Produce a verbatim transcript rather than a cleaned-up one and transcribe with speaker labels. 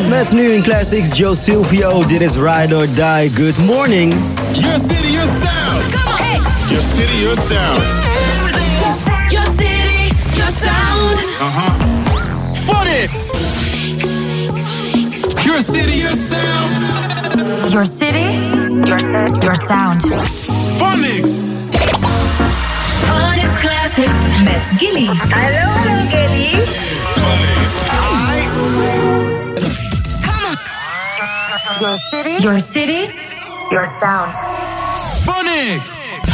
Speaker 1: Met nu in Classics Joe Silvio. Dit is Ride or Die. Good morning.
Speaker 2: Your city, your sound.
Speaker 3: Come on. Hey.
Speaker 2: Your city, your sound.
Speaker 3: Your city, your sound.
Speaker 2: Uh-huh. Phonics. Your city, your sound.
Speaker 4: Your city, your, your sound.
Speaker 2: Phonics.
Speaker 3: Phonics Classics met Gilly.
Speaker 4: Hallo, hallo Gilly.
Speaker 2: Phonics.
Speaker 3: Come on.
Speaker 4: Your city,
Speaker 3: Your city,
Speaker 4: your sound.
Speaker 2: Phonics.